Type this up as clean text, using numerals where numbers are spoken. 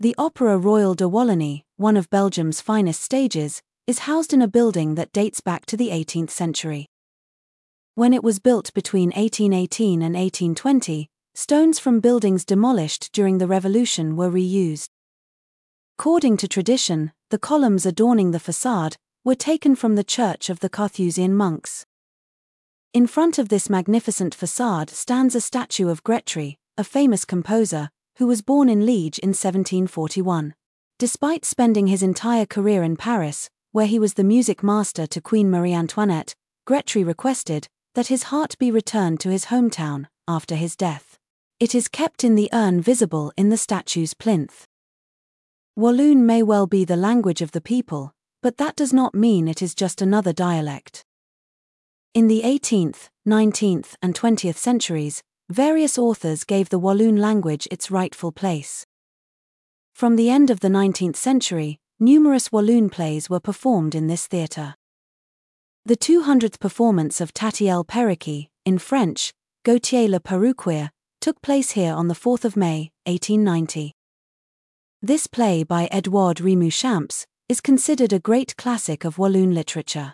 The Opera Royal de Wallonie, one of Belgium's finest stages, is housed in a building that dates back to the 18th century. When it was built between 1818 and 1820, stones from buildings demolished during the Revolution were reused. According to tradition, the columns adorning the facade were taken from the church of the Carthusian monks. In front of this magnificent facade stands a statue of Grétry, a famous composer, who was born in Liege in 1741. Despite spending his entire career in Paris, where he was the music master to Queen Marie Antoinette, Grétry requested that his heart be returned to his hometown after his death. It is kept in the urn visible in the statue's plinth. Walloon may well be the language of the people, but that does not mean it is just another dialect. In the 18th, 19th, and 20th centuries, various authors gave the Walloon language its rightful place. From the end of the 19th century, numerous Walloon plays were performed in this theatre. The 200th performance of Tatty el Perroquet, in French, Gautier le Perruquier, took place here on the 4th of May, 1890. This play by Edouard Remus Champs is considered a great classic of Walloon literature.